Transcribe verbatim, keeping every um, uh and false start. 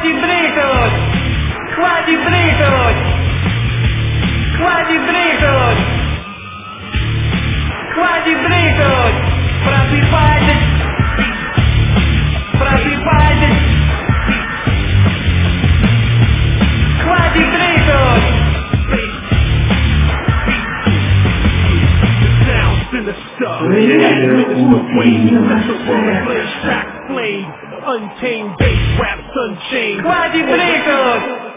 Quadribritos! Quadribritos! Quadribritos! Quadribritos! Praticamente! Praticamente! Quadribritos! Untamed bass raps unchained. Quadribritos!